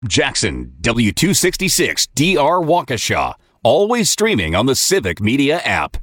Jackson, W266 DR Waukesha. Always streaming on the Civic Media app.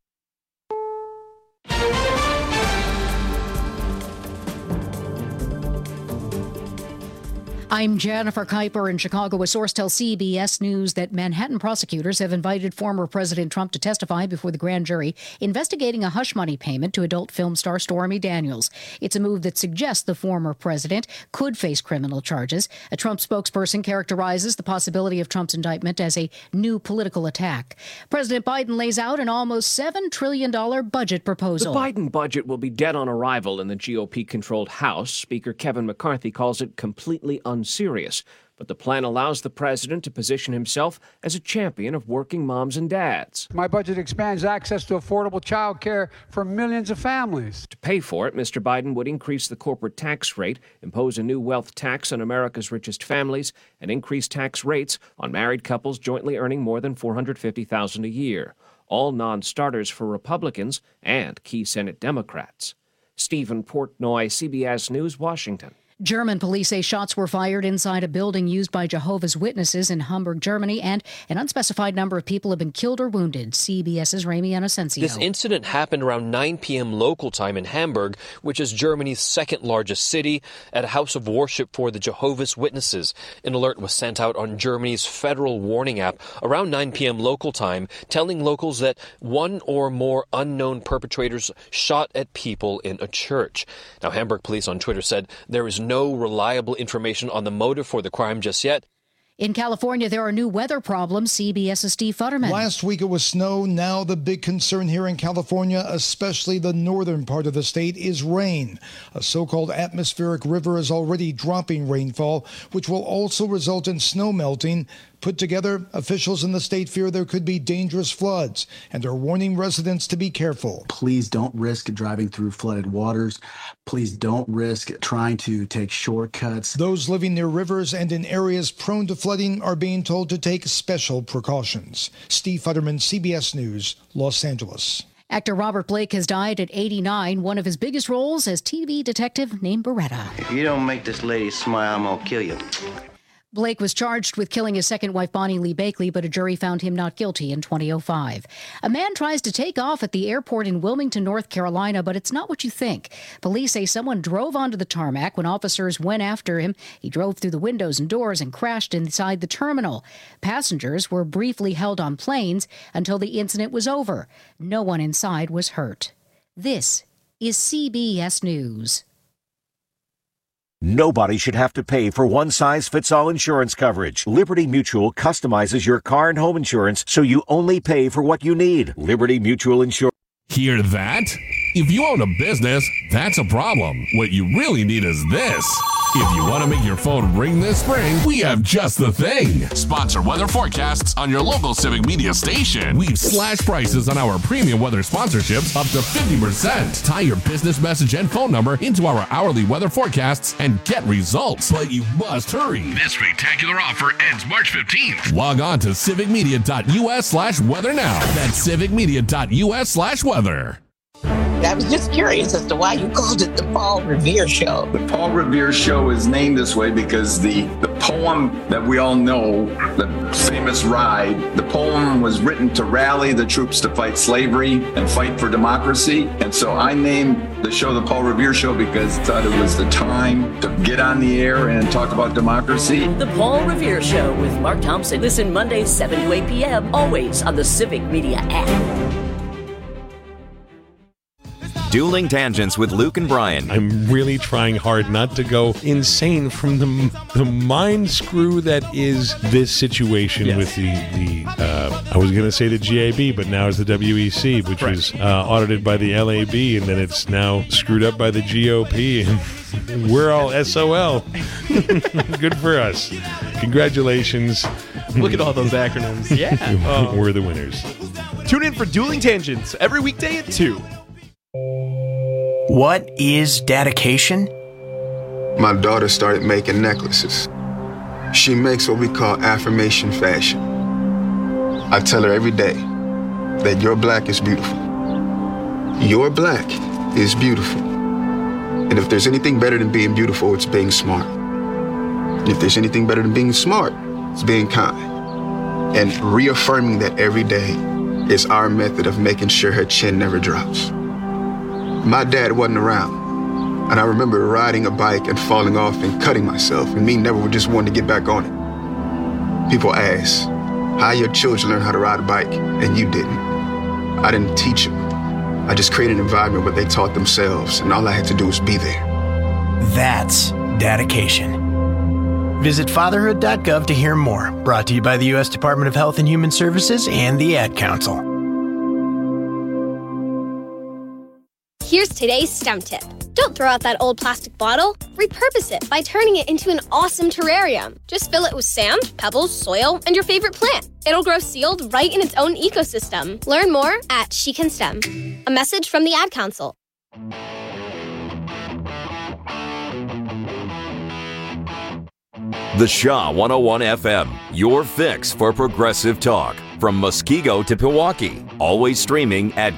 I'm Jennifer Kuiper in Chicago. A source tells CBS News that Manhattan prosecutors have invited former President Trump to testify before the grand jury investigating a hush money payment to adult film star Stormy Daniels. It's a move that suggests the former president could face criminal charges. A Trump spokesperson characterizes the possibility of Trump's indictment as a new political attack. President Biden lays out an almost $7 trillion budget proposal. The Biden budget will be dead on arrival in the GOP-controlled House. Speaker Kevin McCarthy calls it completely unserious, but the plan allows the president to position himself as a champion of working moms and dads. My budget expands access to affordable child care for millions of families. To pay for it, Mr. Biden would increase the corporate tax rate, impose a new wealth tax on America's richest families, and increase tax rates on married couples jointly earning more than $450,000 a year, all non-starters for Republicans and key Senate Democrats. Stephen Portnoy, CBS News, Washington. German police say shots were fired inside a building used by Jehovah's Witnesses in Hamburg, Germany, and an unspecified number of people have been killed or wounded. CBS's Ramy Inocencio. This incident happened around 9 p.m. local time in Hamburg, which is Germany's second largest city, at a house of worship for the Jehovah's Witnesses. An alert was sent out on Germany's federal warning app around 9 p.m. local time, telling locals that one or more unknown perpetrators shot at people in a church. Now, Hamburg police on Twitter said there is no reliable information on the motive for the crime just yet. In California, there are new weather problems. CBS's Steve Futterman. Last week it was snow. Now the big concern here in California, especially the northern part of the state, is rain. A so-called atmospheric river is already dropping rainfall, which will also result in snow melting. Put together, officials in the state fear there could be dangerous floods and are warning residents to be careful. Please don't risk driving through flooded waters. Please don't risk trying to take shortcuts. Those living near rivers and in areas prone to flooding are being told to take special precautions. Steve Futterman, CBS News, Los Angeles. Actor Robert Blake has died at 89. One of his biggest roles as TV detective named Beretta. If you don't make this lady smile, I'm gonna kill you. Blake was charged with killing his second wife, Bonnie Lee Bakley, but a jury found him not guilty in 2005. A man tries to take off at the airport in Wilmington, North Carolina, but it's not what you think. Police say someone drove onto the tarmac when officers went after him. He drove through the windows and doors and crashed inside the terminal. Passengers were briefly held on planes until the incident was over. No one inside was hurt. This is CBS News. Nobody should have to pay for one-size-fits-all insurance coverage. Liberty Mutual customizes your car and home insurance so you only pay for what you need. Liberty Mutual Insurance. Hear that? If you own a business, that's a problem. What you really need is this. If you want to make your phone ring this spring, we have just the thing. Sponsor weather forecasts on your local Civic Media station. We've slashed prices on our premium weather sponsorships up to 50%. Tie your business message and phone number into our hourly weather forecasts and get results. But you must hurry. This spectacular offer ends March 15th. Log on to civicmedia.us/weather now. That's civicmedia.us/weather. I was just curious as to why you called it the Paul Revere Show. The Paul Revere Show is named this way because the poem that we all know, the famous Ride, the poem was written to rally the troops to fight slavery and fight for democracy. And so I named the show the Paul Revere Show because I thought it was the time to get on the air and talk about democracy. The Paul Revere Show with Mark Thompson. Listen Mondays 7 to 8 p.m. always on the Civic Media app. Dueling Tangents with Luke and Brian. I'm really trying hard not to go insane from the mind screw that is this situation with the I was going to say the GAB, but now it's the WEC, which was audited by the LAB, and then it's now screwed up by the GOP, and we're all SOL. Good for us. Congratulations. Look at all those acronyms. Yeah. We're the winners. Tune in for Dueling Tangents every weekday at 2. What is dedication? My daughter started making necklaces. She makes what we call affirmation fashion. I tell her every day that your black is beautiful. Your black is beautiful. And if there's anything better than being beautiful, it's being smart. if there's anything better than being smart, it's being kind. And reaffirming that every day is our method of making sure her chin never drops. My dad wasn't around, and I remember riding a bike and falling off and cutting myself, and me never just wanting to get back on it. People ask, how your children learn how to ride a bike, and you didn't. I didn't teach them. I just created an environment where they taught themselves, and all I had to do was be there. That's dedication. Visit fatherhood.gov to hear more. Brought to you by the U.S. Department of Health and Human Services and the Ad Council. Here's today's STEM tip. Don't throw out that old plastic bottle. Repurpose it by turning it into an awesome terrarium. Just fill it with sand, pebbles, soil, and your favorite plant. It'll grow sealed right in its own ecosystem. Learn more at She Can STEM. A message from the Ad Council. The Shaw 101 FM, your fix for progressive talk. From Muskego to Pewaukee. Always streaming at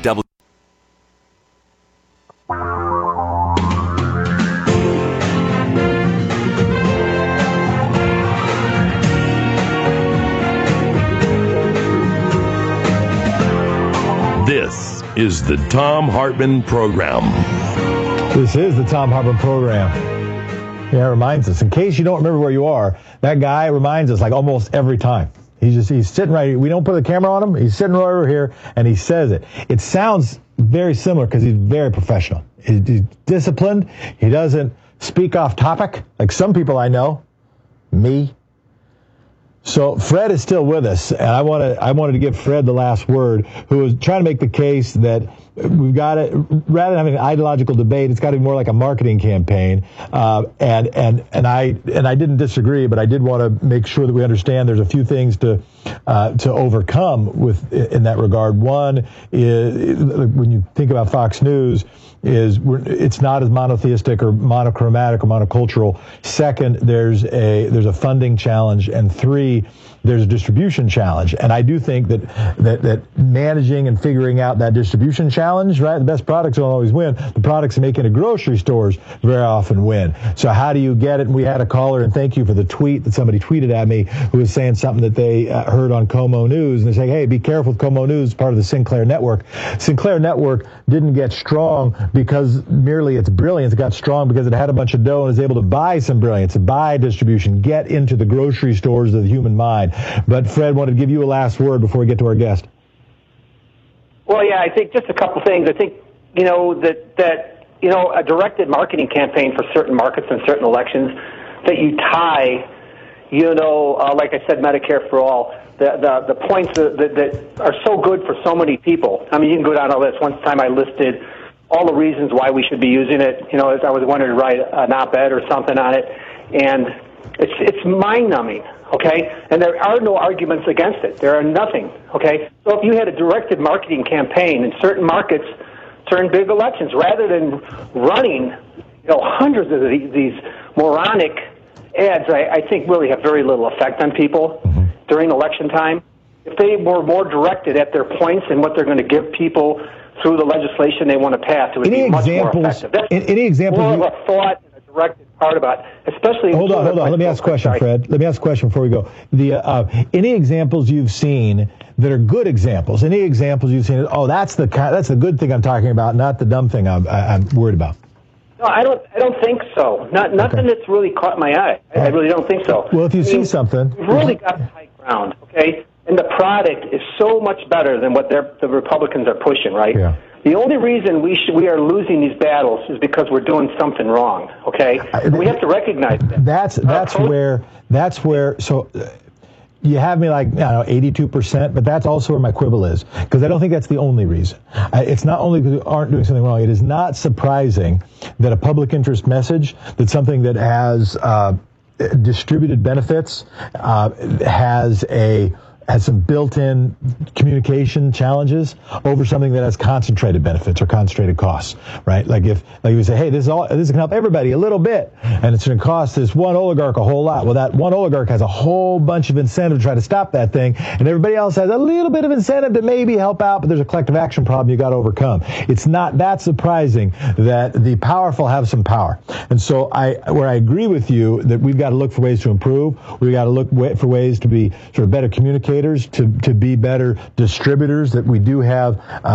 This is the Thom Hartmann Program. This is the Thom Hartmann Program. Yeah, it reminds us. In case you don't remember where you are, that guy reminds us like almost every time. He's sitting right here. We don't put the camera on him. He's sitting right over here, and he says it. It sounds very similar because he's very professional. He's disciplined. He doesn't speak off topic like some people I know. Me. So Fred is still with us, and I wanted to give Fred the last word, who was trying to make the case that we've got it, rather than having an ideological debate, it's got to be more like a marketing campaign. And I didn't disagree, but I did want to make sure that we understand there's a few things to overcome in that regard. One is, when you think about Fox News, it's not as monotheistic or monochromatic or monocultural. Second, there's a funding challenge, and three, there's a distribution challenge. And I do think that managing and figuring out that distribution challenge, right? The best products don't always win. The products that make it in grocery stores very often win. So how do you get it? And we had a caller, and thank you for the tweet that somebody tweeted at me, who was saying something that they heard on KOMO News, and they're saying, hey, be careful with KOMO News, part of the Sinclair Network. Sinclair Network didn't get strong because merely its brilliance. It got strong because it had a bunch of dough and is able to buy some brilliance, buy distribution, get into the grocery stores of the human mind. But Fred wanted to give you a last word before we get to our guest. Well, yeah, I think just a couple things. I think, that a directed marketing campaign for certain markets and certain elections, that you tie, like I said, Medicare for all, the points that are so good for so many people. I mean, you can go down a list. One time I listed all the reasons why we should be using it. As I was wanting to write an op-ed or something on it, and it's mind-numbing. Okay, and there are no arguments against it. There are nothing. Okay, so if you had a directed marketing campaign in certain markets during big elections, rather than running, hundreds of these moronic ads, I think really have very little effect on people during election time. If they were more directed at their points and what they're going to give people through the legislation they want to pass, it would be much more effective. That's any examples? More of a thought and a directed part about, especially. Hold on. Let me ask a question, Fred. Let me ask a question before we go. Any examples you've seen that are good examples? Any examples you've seen? Oh, that's the good thing I'm talking about, not the dumb thing I'm worried about. No, I don't think so. Nothing that's really caught my eye. I really don't think so. Well, if you see something, we've really got high ground. Okay, and the product is so much better than what the Republicans are pushing. Right. Yeah. The only reason we are losing these battles is because we're doing something wrong. Okay, we have to recognize that. That's where. So you have me like 82%, but that's also where my quibble is, because I don't think that's the only reason. It's not only because we aren't doing something wrong. It is not surprising that a public interest message, that something that has distributed benefits, has a has some built-in communication challenges over something that has concentrated benefits or concentrated costs, right? Like if you say, hey, this can help everybody a little bit, and it's going to cost this one oligarch a whole lot. Well, that one oligarch has a whole bunch of incentive to try to stop that thing, and everybody else has a little bit of incentive to maybe help out, but there's a collective action problem you got to overcome. It's not that surprising that the powerful have some power. And so where I agree with you that we've got to look for ways to improve, we've got to look for ways to be sort of better communicators, to be better distributors, that we do have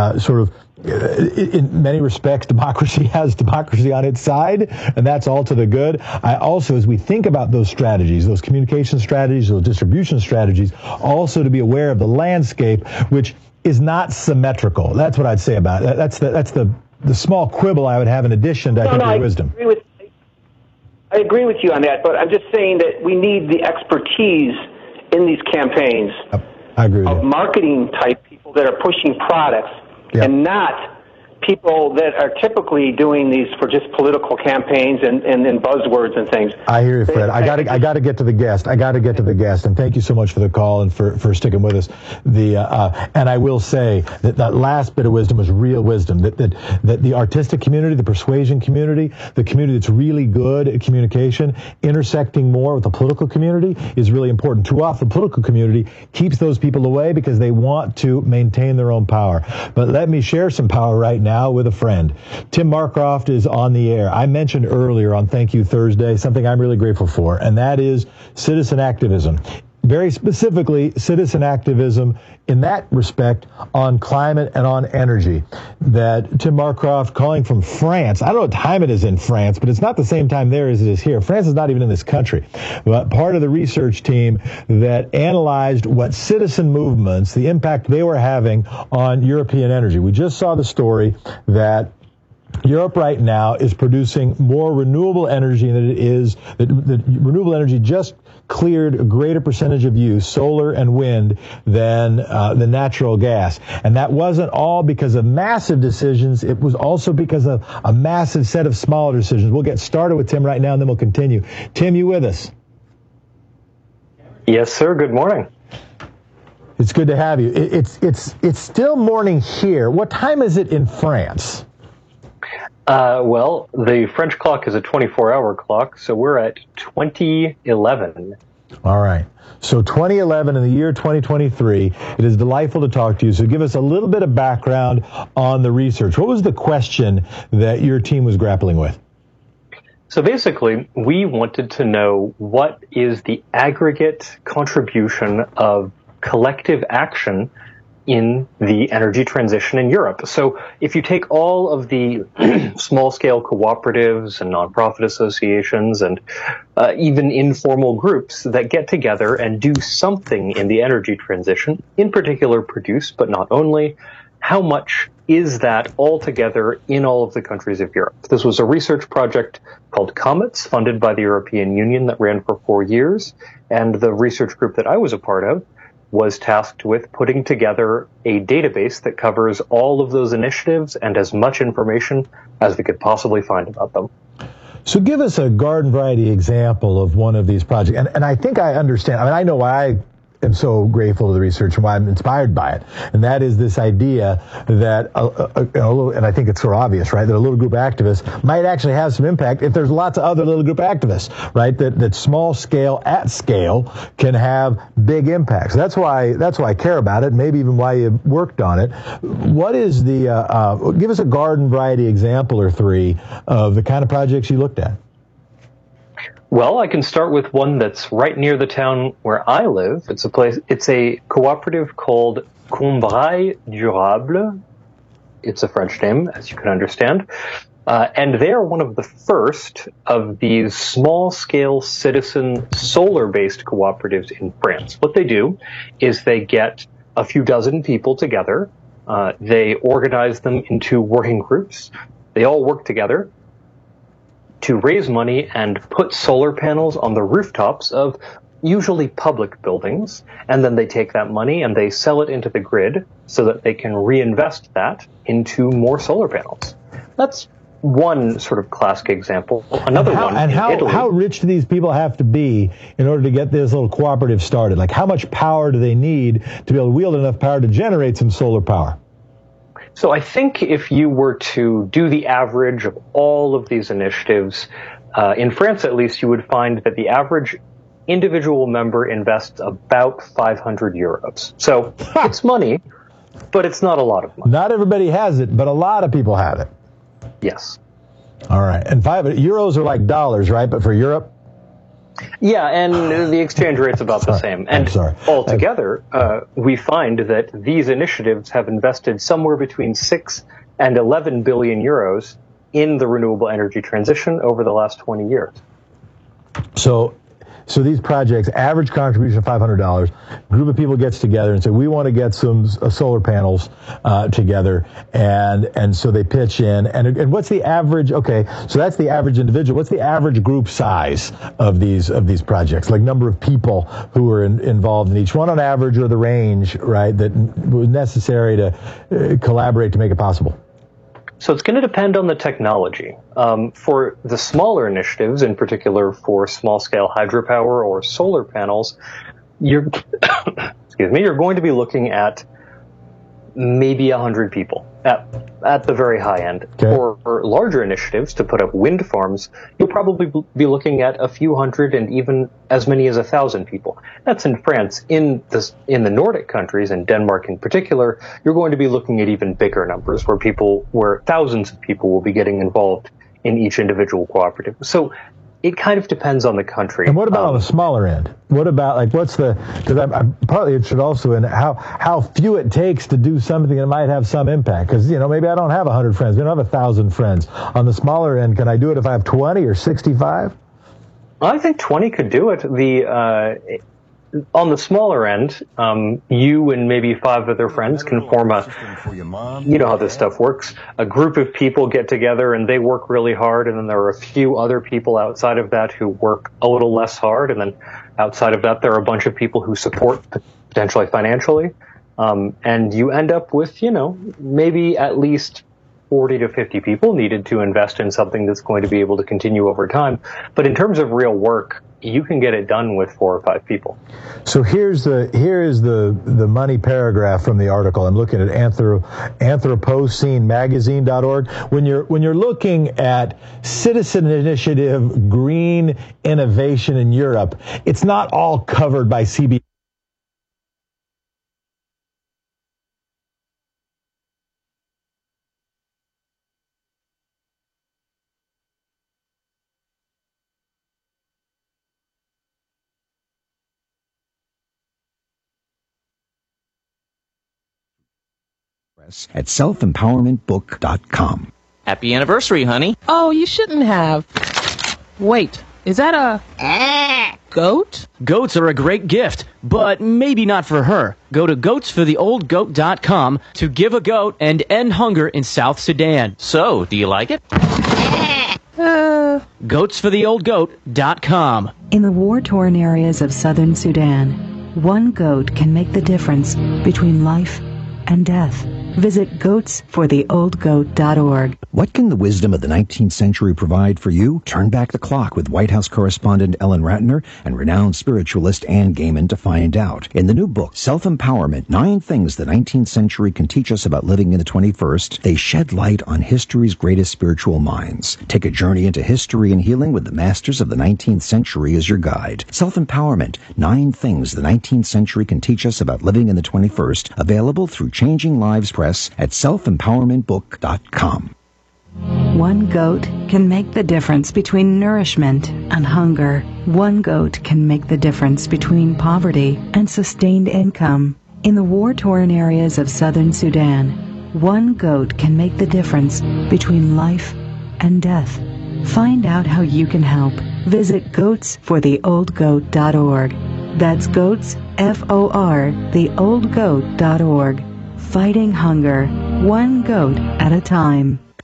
in many respects, democracy has democracy on its side, and that's all to the good. I also, as we think about those strategies, those communication strategies, those distribution strategies, also to be aware of the landscape, which is not symmetrical. That's what I'd say about it. That's the small quibble I would have in addition to, I think, your wisdom. I agree with you on that, but I'm just saying that we need the expertise in these campaigns I agree with of marketing type people that are pushing products and not people that are typically doing these for just political campaigns and buzzwords and things. I hear you, Fred. I got to get to the guest. And thank you so much for the call and for sticking with us. And I will say that last bit of wisdom was real wisdom. That the artistic community, the persuasion community, the community that's really good at communication, intersecting more with the political community is really important. Too often, the political community keeps those people away because they want to maintain their own power. But let me share some power right now with a friend. Tim Marcroft is on the air. I mentioned earlier on Thank You Thursday something I'm really grateful for, and that is citizen activism. Very specifically, citizen activism in that respect on climate and on energy. That Tim Marcroft, calling from France, I don't know what time it is in France, but it's not the same time there as it is here. France is not even in this country. But part of the research team that analyzed what citizen movements, the impact they were having on European energy. We just saw the story that Europe right now is producing more renewable energy than it is, that renewable energy just cleared a greater percentage of use, solar and wind, than the natural gas. And that wasn't all because of massive decisions. It was also because of a massive set of smaller decisions. We'll get started with Tim right now, and then we'll continue. Tim, you with us? Yes, sir. Good morning. It's good to have you. It's still morning here. What time is it in France? Well, the French clock is a 24-hour clock, so we're at 2011. All right. So 2011 in the year 2023, it is delightful to talk to you. So give us a little bit of background on the research. What was the question that your team was grappling with? So basically, we wanted to know what is the aggregate contribution of collective action in the energy transition in Europe. So if you take all of the small-scale cooperatives and nonprofit associations and even informal groups that get together and do something in the energy transition, in particular produce, but not only, how much is that altogether in all of the countries of Europe? This was a research project called Comets, funded by the European Union, that ran for 4 years, and the research group that I was a part of was tasked with putting together a database that covers all of those initiatives and as much information as we could possibly find about them. So give us a garden variety example of one of these projects. And I think I understand. I mean, I know why I am so grateful to the research and why I'm inspired by it. And that is this idea that and I think it's sort of obvious, right, that a little group of activists might actually have some impact if there's lots of other little group activists, right, that small scale at scale can have big impacts. That's why I care about it, maybe even why you worked on it. What is give us a garden variety example or three of the kind of projects you looked at. Well, I can start with one that's right near the town where I live. It's a cooperative called Combray Durable. It's a French name, as you can understand. And they are one of the first of these small-scale citizen solar-based cooperatives in France. What they do is they get a few dozen people together. They organize them into working groups. They all work together to raise money and put solar panels on the rooftops of usually public buildings, and then they take that money and they sell it into the grid so that they can reinvest that into more solar panels. That's one sort of classic example. Another one in Italy. How rich do these people have to be in order to get this little cooperative started? Like, how much power do they need to be able to wield enough power to generate some solar power? So I think if you were to do the average of all of these initiatives, in France at least, you would find that the average individual member invests about 500 euros. So it's money, but it's not a lot of money. Not everybody has it, but a lot of people have it. Yes. All right. And euros are like dollars, right? But for Europe? Yeah, and the exchange rate's about the same. And altogether, we find that these initiatives have invested somewhere between 6 and 11 billion euros in the renewable energy transition over the last 20 years. So these projects, average contribution of $500, group of people gets together and say, we want to get some solar panels together, and so they pitch in. And what's the average? Okay, so that's the average individual. What's the average group size of these projects? Like number of people who are involved in each one on average, or the range, right, that was necessary to collaborate to make it possible? So it's going to depend on the technology. For the smaller initiatives, in particular for small-scale hydropower or solar panels, you're going to be looking at maybe 100 people at the very high end. Okay. For larger initiatives to put up wind farms, you'll probably be looking at a few hundred and even as many as 1,000 people. That's in France. In the Nordic countries, and Denmark in particular, you're going to be looking at even bigger numbers where thousands of people will be getting involved in each individual cooperative. So it kind of depends on the country. And what about on the smaller end? What about, because I'm partly interested also in how few it takes to do something that might have some impact. Because, maybe I don't have 100 friends. Maybe I don't have 1,000 friends. On the smaller end, can I do it if I have 20 or 65? I think 20 could do it. On the smaller end, you and maybe 5 other friends can form you know how this stuff works. A group of people get together and they work really hard, and then there are a few other people outside of that who work a little less hard, and then outside of that there are a bunch of people who support potentially financially, and you end up with, maybe at least 40 to 50 people needed to invest in something that's going to be able to continue over time. But in terms of real work, you can get it done with 4 or 5 people. So here is the money paragraph from the article. I'm looking at anthropocenemagazine.org. When you're looking at citizen initiative green innovation in Europe, it's not all covered by CB. At selfempowermentbook.com. Happy anniversary, honey. Oh, you shouldn't have. Wait, is that a goat? Goats are a great gift, but maybe not for her. Go to goatsfortheoldgoat.com to give a goat and end hunger in South Sudan. So, do you like it? Goatsfortheoldgoat.com. In the war-torn areas of southern Sudan, one goat can make the difference between life and death. Visit goatsfortheoldgoat.org. What can the wisdom of the 19th century provide for you? Turn back the clock with White House correspondent Ellen Ratner and renowned spiritualist Anne Gaiman to find out. In the new book, Self-Empowerment, 9 Things the 19th Century Can Teach Us About Living in the 21st, they shed light on history's greatest spiritual minds. Take a journey into history and healing with the masters of the 19th century as your guide. Self-Empowerment, 9 Things the 19th Century Can Teach Us About Living in the 21st, available through Changing Lives Press at selfempowermentbook.com. One goat can make the difference between nourishment and hunger. One goat can make the difference between poverty and sustained income. In the war-torn areas of southern Sudan, one goat can make the difference between life and death. Find out how you can help. Visit goatsfortheoldgoat.org. That's goats, F-O-R, theoldgoat.org. Fighting hunger, one goat at a time.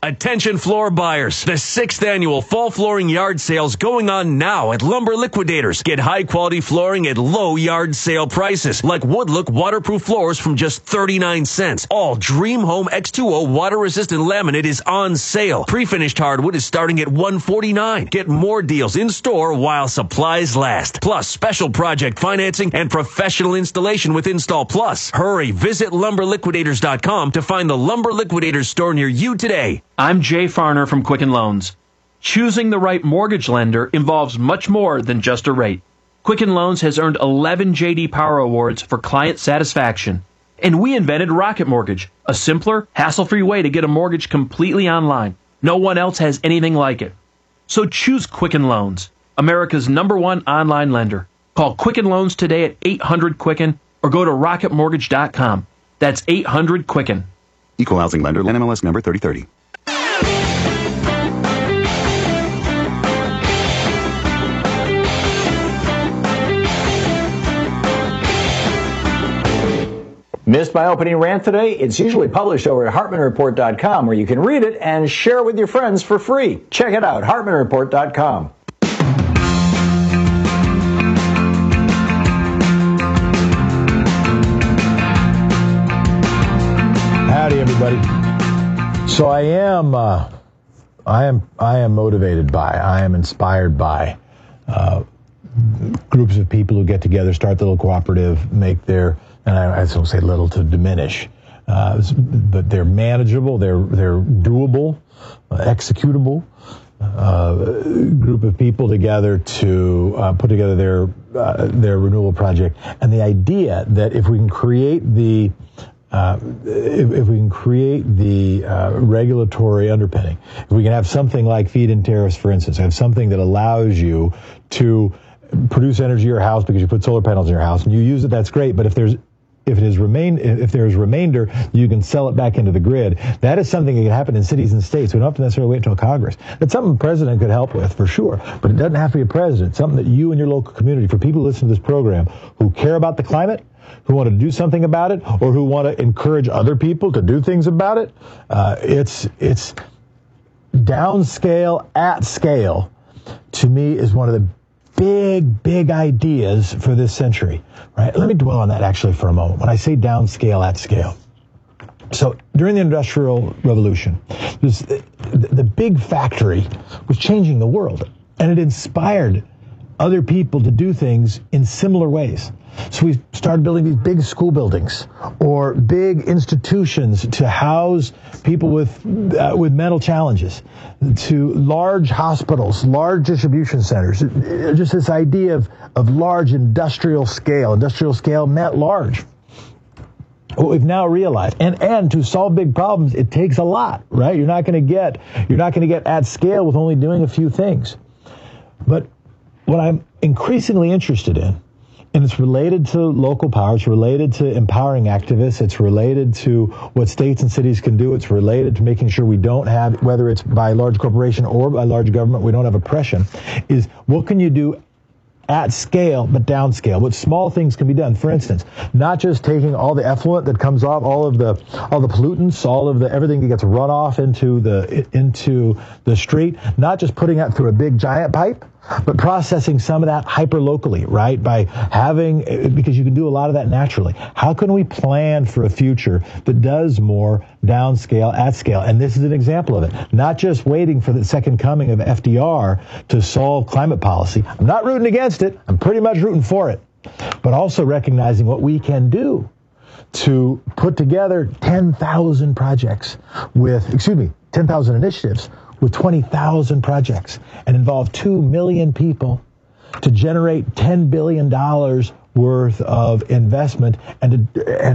Attention floor buyers. The 6th annual fall flooring yard sales going on now at Lumber Liquidators. Get high quality flooring at low yard sale prices, like Woodlook waterproof floors from just 39 cents. All Dream Home X2O water resistant laminate is on sale. Pre-finished hardwood is starting at $149. Get more deals in store while supplies last. Plus special project financing and professional installation with Install Plus. Hurry, visit lumberliquidators.com to find the Lumber Liquidators store near you today. I'm Jay Farner from Quicken Loans. Choosing the right mortgage lender involves much more than just a rate. Quicken Loans has earned 11 J.D. Power Awards for client satisfaction. And we invented Rocket Mortgage, a simpler, hassle-free way to get a mortgage completely online. No one else has anything like it. So choose Quicken Loans, America's #1 online lender. Call Quicken Loans today at 800-QUICKEN or go to rocketmortgage.com. That's 800-QUICKEN. Equal housing lender, NMLS number 3030. Missed my opening rant today? It's usually published over at HartmanReport.com, where you can read it and share it with your friends for free. Check it out, HartmanReport.com. Howdy, everybody. So I am motivated by, I am inspired by groups of people who get together, start the little cooperative, make their, and I don't say little to diminish, but they're manageable, they're doable, executable. Group of people together to put together their renewable project, and the idea that if we can create the regulatory underpinning, if we can have something like feed-in tariffs, for instance, have something that allows you to produce energy in your house because you put solar panels in your house and you use it, that's great. But if there's remainder, you can sell it back into the grid. That is something that can happen in cities and states. We don't have to necessarily wait until Congress. That's something the president could help with, for sure. But it doesn't have to be a president. It's something that you and your local community, for people who listen to this program, who care about the climate, who want to do something about it, or who want to encourage other people to do things about it, it's downscale at scale, to me, is one of the big ideas for this century, right? Let me dwell on that actually for a moment. When I say downscale at scale. So during the Industrial Revolution, the big factory was changing the world, and it inspired other people to do things in similar ways. So we started building these big school buildings or big institutions to house people with mental challenges, to large hospitals, large distribution centers. Just this idea of large industrial scale. Industrial scale meant large. What we've now realized, and to solve big problems, it takes a lot, right? You're not going to get at scale with only doing a few things. But what I'm increasingly interested in, and it's related to local power, it's related to empowering activists, it's related to what states and cities can do, it's related to making sure we don't have, whether it's by large corporation or by large government, we don't have oppression, is what can you do at scale, but downscale? What small things can be done? For instance, not just taking all the effluent that comes off, all the pollutants, everything that gets run off into the street, not just putting that through a big giant pipe, but processing some of that hyper locally, right? By because you can do a lot of that naturally. How can we plan for a future that does more downscale at scale? And this is an example of it. Not just waiting for the second coming of FDR to solve climate policy. I'm not rooting against it. I'm pretty much rooting for it. But also recognizing what we can do to put together 10,000 projects 10,000 initiatives with 20,000 projects and involve 2 million people to generate $10 billion worth of investment and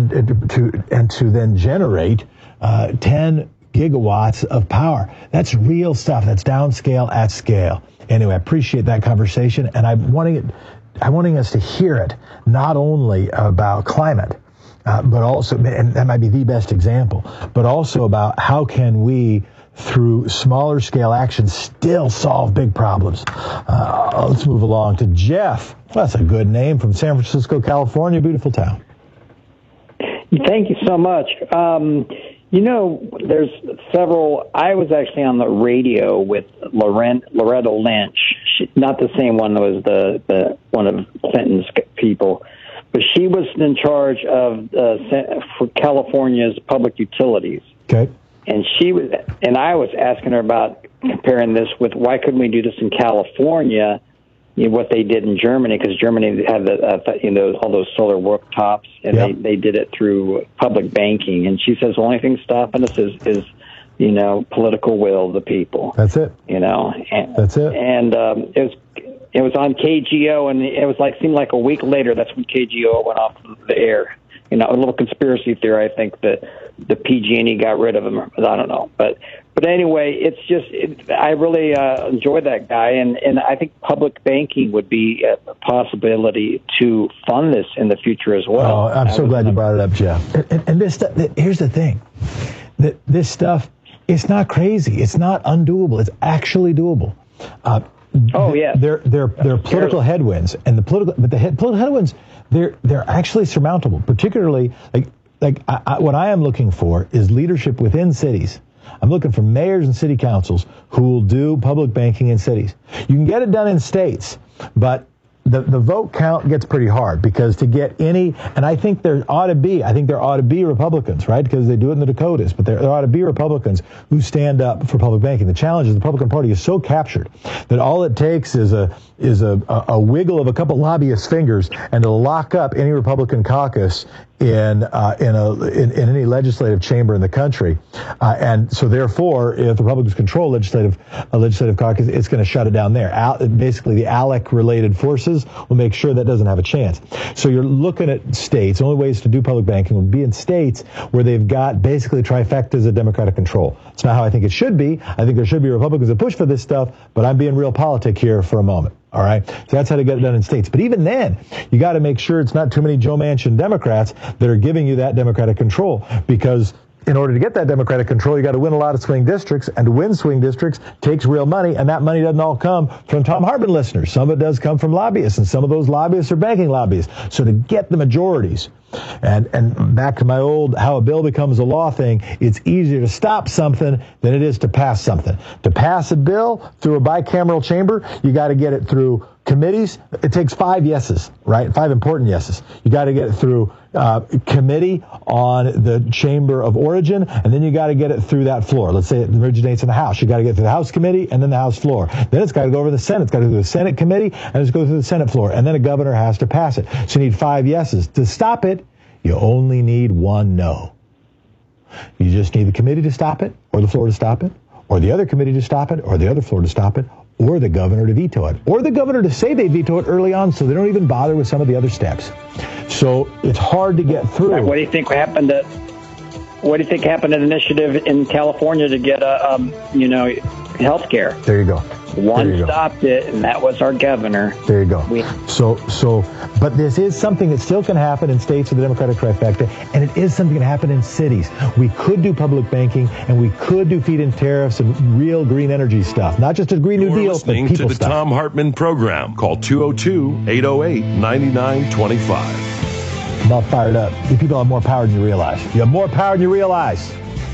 to then generate 10 gigawatts of power. That's real stuff. That's downscale at scale. Anyway, I appreciate that conversation, and I'm wanting us to hear it not only about climate, but also, and that might be the best example, but also about how can we, through smaller scale action, still solve big problems. Let's move along to Jeff. That's a good name, from San Francisco, California. Beautiful town. Thank you so much. You know, there's several. I was actually on the radio with Loretta Lynch, not the same one that was the one of Clinton's people, but she was in charge of for California's public utilities. Okay. And I was asking her about comparing this with why couldn't we do this in California? What they did in Germany, because Germany had all those solar worktops, and they did it through public banking. And she says the only thing stopping us is political will of the people. That's it. That's it. And it was on KGO, and it was seemed like a week later. That's when KGO went off the air. A little conspiracy theory. I think that the PG&E got rid of him. I don't know, but anyway, it's just I really enjoy that guy, and I think public banking would be a possibility to fund this in the future as well. Oh, I'm so glad you brought it up, Jeff. And this stuff, here's the thing, that this stuff, it's not crazy, it's not undoable, it's actually doable. There are political headwinds, and political headwinds, they're actually surmountable. Particularly, what I am looking for is leadership within cities. I'm looking for mayors and city councils who will do public banking in cities. You can get it done in states, but the vote count gets pretty hard, because to get any, and I think there ought to be Republicans, right? Because they do it in the Dakotas, but there ought to be Republicans who stand up for public banking. The challenge is the Republican Party is so captured that all it takes is a wiggle of a couple lobbyists' fingers and to lock up any Republican caucus in any legislative chamber in the country, and so therefore, if the Republicans control legislative caucus, it's going to shut it down there. Basically, the ALEC-related forces will make sure that doesn't have a chance. So you're looking at states. The only ways to do public banking would be in states where they've got basically trifectas of Democratic control. It's not how I think it should be. I think there should be Republicans that push for this stuff, but I'm being real politic here for a moment. All right. So that's how to get it done in states. But even then, you got to make sure it's not too many Joe Manchin Democrats that are giving you that Democratic control, because in order to get that Democratic control, you got to win a lot of swing districts, and to win swing districts takes real money, and that money doesn't all come from Thom Hartmann listeners. Some of it does come from lobbyists, and some of those lobbyists are banking lobbyists. So to get the majorities, and back to my old how a bill becomes a law thing, it's easier to stop something than it is to pass something. To pass a bill through a bicameral chamber, you got to get it through committees. It takes 5 yeses, right? 5 important yeses. You got to get it through committee on the chamber of origin, and then you got to get it through that floor. Let's say it originates in the House. You got to get it through the House committee and then the House floor. Then it's got to go over the Senate. It's got to go through the Senate committee, and it's go through the Senate floor. And then a governor has to pass it. So you need 5 yeses. To stop it, you only need 1 no. You just need the committee to stop it, or the floor to stop it, or the other committee to stop it, or the other floor to stop it, or the governor to veto it, or the governor to say they veto it early on so they don't even bother with some of the other steps. So it's hard to get through. What do you think happened to the initiative in California to get health care? There you go. One stopped it, and that was our governor. There you go. But this is something that still can happen in states with the Democratic trifecta, and it is something that can happen in cities. We could do public banking, and we could do feed-in tariffs and real green energy stuff, not just a Green New Deal, but people listening to the stuff. Thom Hartmann Program. Call 202-808-9925. I'm all fired up. You people have more power than you realize. You have more power than you realize.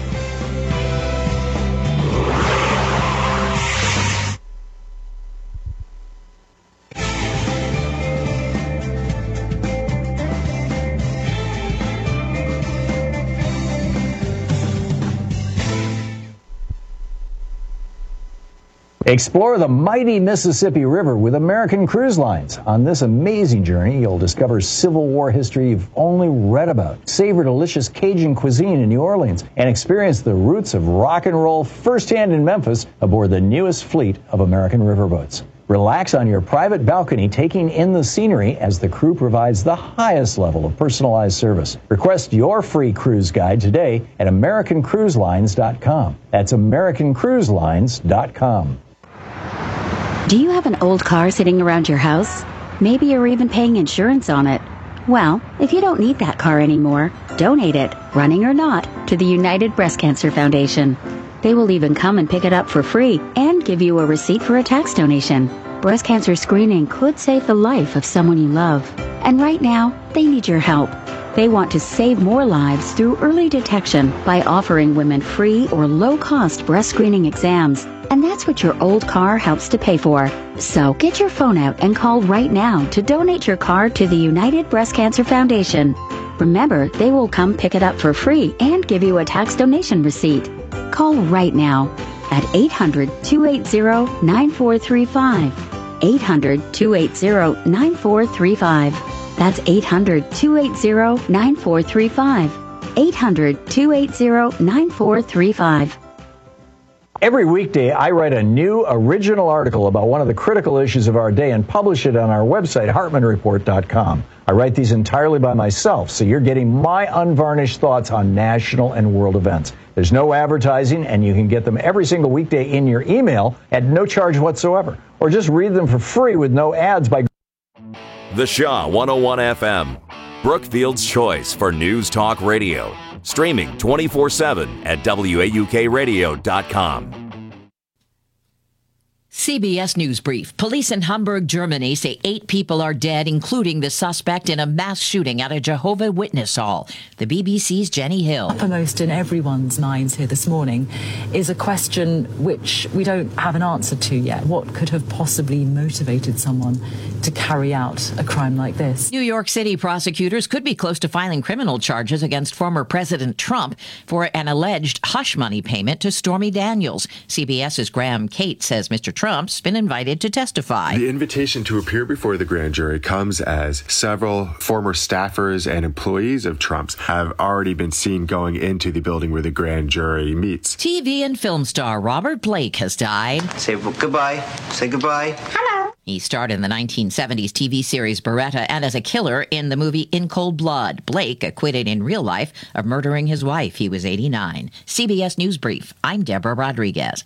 Explore the mighty Mississippi River with American Cruise Lines. On this amazing journey, you'll discover Civil War history you've only read about, savor delicious Cajun cuisine in New Orleans, and experience the roots of rock and roll firsthand in Memphis aboard the newest fleet of American riverboats. Relax on your private balcony, taking in the scenery as the crew provides the highest level of personalized service. Request your free cruise guide today at AmericanCruiseLines.com. That's AmericanCruiseLines.com. Do you have an old car sitting around your house? Maybe you're even paying insurance on it. Well, if you don't need that car anymore, donate it, running or not, to the United Breast Cancer Foundation. They will even come and pick it up for free and give you a receipt for a tax donation. Breast cancer screening could save the life of someone you love. And right now, they need your help. They want to save more lives through early detection by offering women free or low-cost breast screening exams. And that's what your old car helps to pay for. So get your phone out and call right now to donate your car to the United Breast Cancer Foundation. Remember, they will come pick it up for free and give you a tax donation receipt. Call right now at 800-280-9435. 800-280-9435. That's 800-280-9435. 800-280-9435. Every weekday, I write a new original article about one of the critical issues of our day and publish it on our website, HartmanReport.com. I write these entirely by myself, so you're getting my unvarnished thoughts on national and world events. There's no advertising, and you can get them every single weekday in your email at no charge whatsoever. Or just read them for free with no ads by... The Shaw 101 FM, Brookfield's choice for news talk radio. Streaming 24/7 at WAUKradio.com. CBS News Brief. Police in Hamburg, Germany say 8 people are dead, including the suspect in a mass shooting at a Jehovah's Witness hall. The BBC's Jenny Hill. Uppermost in everyone's minds here this morning is a question which we don't have an answer to yet. What could have possibly motivated someone to carry out a crime like this? New York City prosecutors could be close to filing criminal charges against former President Trump for an alleged hush money payment to Stormy Daniels. CBS's Graham Cate says Mr. Trump's been invited to testify. The invitation to appear before the grand jury comes as several former staffers and employees of Trump's have already been seen going into the building where the grand jury meets. TV and film star Robert Blake has died. Say goodbye. Say goodbye. Hello. He starred in the 1970s TV series Beretta and as a killer in the movie In Cold Blood. Blake acquitted in real life of murdering his wife. He was 89. CBS News Brief. I'm Deborah Rodriguez.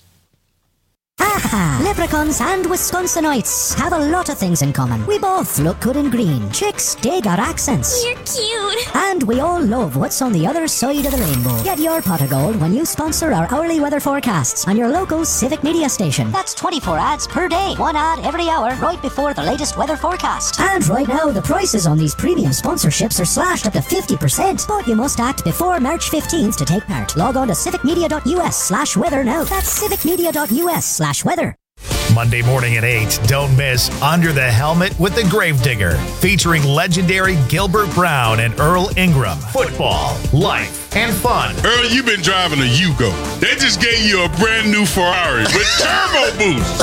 Aha! Leprechauns and Wisconsinites have a lot of things in common. We both look good in green. Chicks dig our accents. You're cute. And we all love what's on the other side of the rainbow. Get your pot of gold when you sponsor our hourly weather forecasts on your local Civic Media station. That's 24 ads per day. 1 ad every hour right before the latest weather forecast. And right now, the prices on these premium sponsorships are slashed up to 50%. But you must act before March 15th to take part. Log on to civicmedia.us/weather now. That's civicmedia.us/weather. Monday morning at 8, don't miss Under the Helmet with the Gravedigger, featuring legendary Gilbert Brown and Earl Ingram. Football, life, and fun. Earl, you've been driving a Yugo. They just gave you a brand new Ferrari with turbo boost.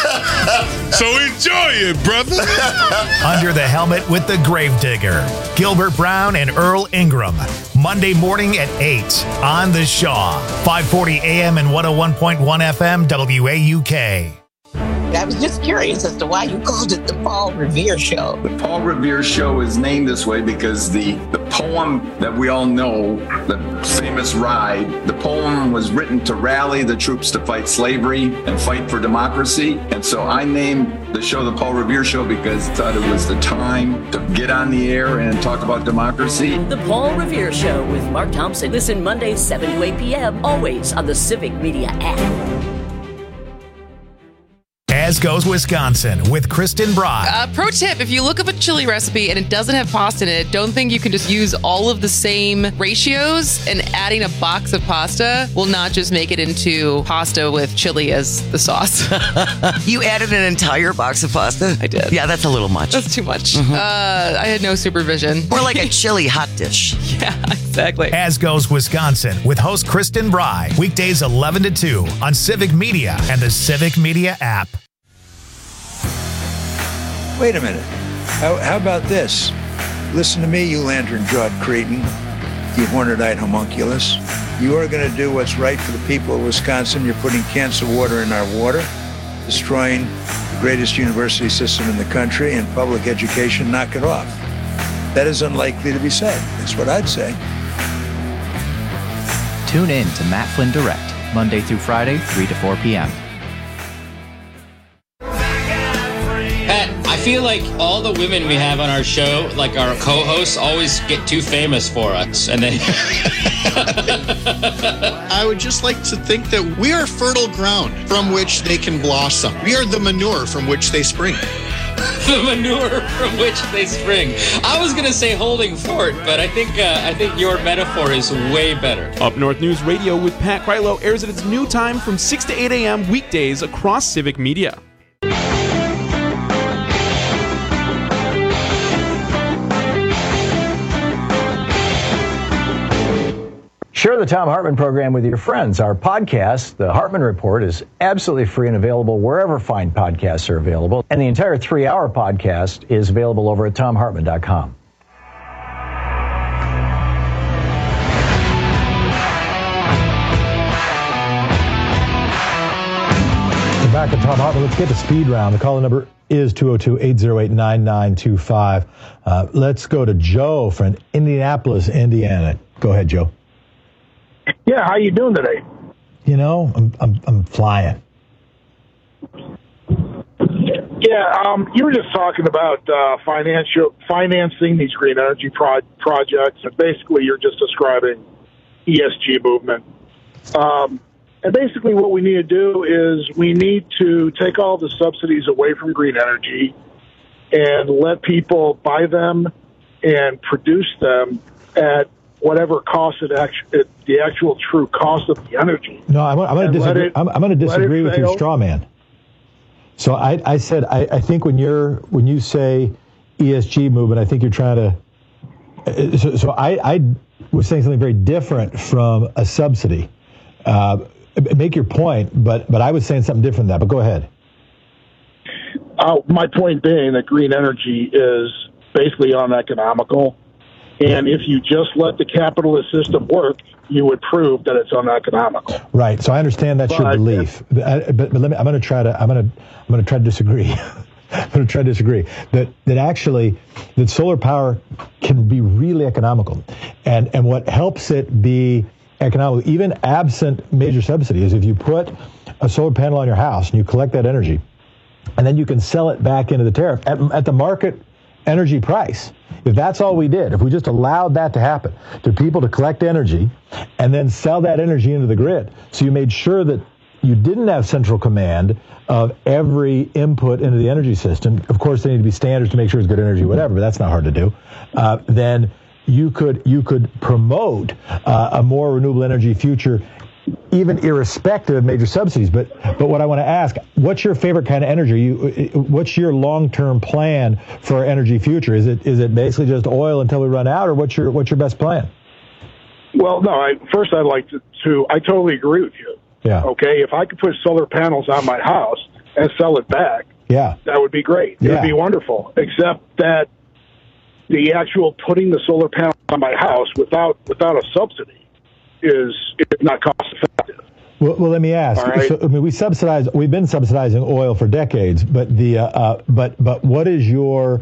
So enjoy it, brother. Under the Helmet with the Gravedigger, Gilbert Brown and Earl Ingram. Monday morning at 8 on The Shaw, 540 AM and 101.1 FM WAUK. I was just curious as to why you called it the Paul Revere Show. The Paul Revere Show is named this way because the poem that we all know, the famous ride, the poem was written to rally the troops to fight slavery and fight for democracy. And so I named the show the Paul Revere Show because I thought it was the time to get on the air and talk about democracy. The Paul Revere Show with Mark Thompson. Listen Mondays 7 to 8 p.m. always on the Civic Media app. As Goes Wisconsin with Kristen Bry. Pro tip, if you look up a chili recipe and it doesn't have pasta in it, don't think you can just use all of the same ratios, and adding a box of pasta will not just make it into pasta with chili as the sauce. You added an entire box of pasta? I did. Yeah, that's a little much. That's too much. Mm-hmm. I had no supervision. More like a chili hot dish. Yeah, exactly. As Goes Wisconsin with host Kristen Bry. Weekdays 11 to 2 on Civic Media and the Civic Media app. Wait a minute. How about this? Listen to me, you lantern-jawed cretin, you horned-eyed homunculus. You are going to do what's right for the people of Wisconsin. You're putting cancer water in our water, destroying the greatest university system in the country, and public education. Knock it off. That is unlikely to be said. That's what I'd say. Tune in to Matt Flynn Direct, Monday through Friday, 3 to 4 p.m. I feel like all the women we have on our show, like our co-hosts, always get too famous for us. And then I would just like to think that we are fertile ground from which they can blossom. We are the manure from which they spring. the manure from which they spring. I was gonna say holding fort, but I think your metaphor is way better. Up North News Radio with Pat Krylo airs at its new time from 6 to 8 a.m. weekdays across Civic Media. Share the Thom Hartmann program with your friends. Our podcast, The Hartmann Report, is absolutely free and available wherever fine podcasts are available. And the entire 3-hour podcast is available over at ThomHartmann.com. We're back at Thom Hartmann. Let's get to speed round. The caller number is 202-808-9925. Let's go to Joe from Indianapolis, Indiana. Go ahead, Joe. Yeah, how you doing today? You know, I'm flying. Yeah, you were just talking about financing these green energy projects, and basically you're just describing ESG movement. And basically what we need to do is we need to take all the subsidies away from green energy and let people buy them and produce them at whatever cost the actual true cost of the energy. No, I'm going to disagree. I'm going to disagree with your straw man. So I said I think when you say ESG movement, I think you're trying to. So I was saying something very different from a subsidy. Make your point, but I was saying something different than that. But go ahead. My point being that green energy is basically uneconomical. And if you just let the capitalist system work, you would prove that it's uneconomical. Right. So I understand that's your belief, but let me. I'm going to try to disagree. I'm going to try to disagree that actually that solar power can be really economical, and what helps it be economical, even absent major subsidy, is if you put a solar panel on your house and you collect that energy, and then you can sell it back into the tariff at the market energy price. If that's all we did, if we just allowed that to happen, to people to collect energy and then sell that energy into the grid, so you made sure that you didn't have central command of every input into the energy system. Of course, there need to be standards to make sure it's good energy, whatever, but that's not hard to do. Then you could promote a more renewable energy future, even irrespective of major subsidies. But what I want to ask, what's your favorite kind of energy? What's your long-term plan for our energy future? Is it basically just oil until we run out, or what's your best plan? Well, no. I'd like to. I totally agree with you. Yeah. Okay. If I could put solar panels on my house and sell it back, yeah, that would be great. It would be wonderful. Except that the actual putting the solar panels on my house without a subsidy is not cost effective. Well, let me ask. Right. So, I mean, we've been subsidizing oil for decades, but but what is your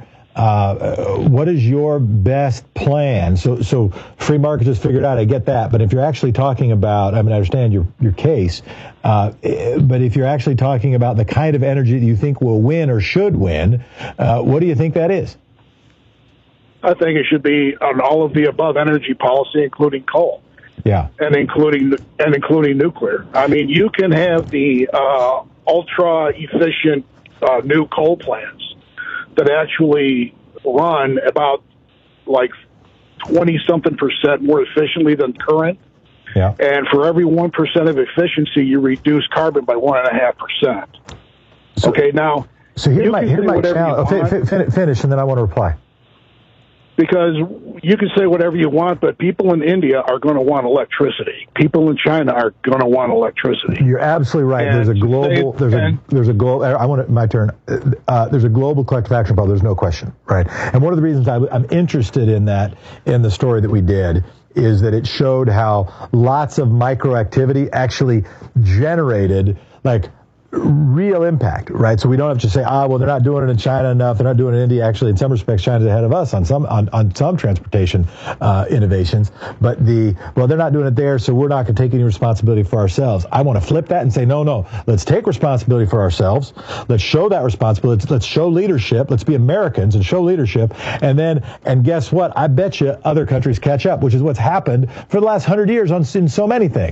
best plan? So free market just figured out. I get that, but if you're actually talking about, I mean, I understand your case, but if you're actually talking about the kind of energy that you think will win or should win, what do you think that is? I think it should be an all of the above energy policy, including coal. Yeah, and including nuclear. I mean, you can have the ultra efficient new coal plants that actually run about like 20-something% more efficiently than current. Yeah. And for every 1% of efficiency, you reduce carbon by 1.5%. Okay, now. So here's my challenge. Finish, and then I want to reply. Because you can say whatever you want, but people in India are going to want electricity. People in China are going to want electricity. You're absolutely right. And there's a global. I want my turn. There's a global collective action problem. There's no question, right? And one of the reasons I'm interested in that in the story that we did is that it showed how lots of microactivity actually generated like real impact, right? So we don't have to say, well, they're not doing it in China enough. They're not doing it in India. Actually, in some respects, China's ahead of us on some transportation innovations. But they're not doing it there, so we're not going to take any responsibility for ourselves. I want to flip that and say, no, let's take responsibility for ourselves. Let's show that responsibility. Let's show leadership. Let's be Americans and show leadership. And guess what? I bet you other countries catch up, which is what's happened for the last 100 years in so many things.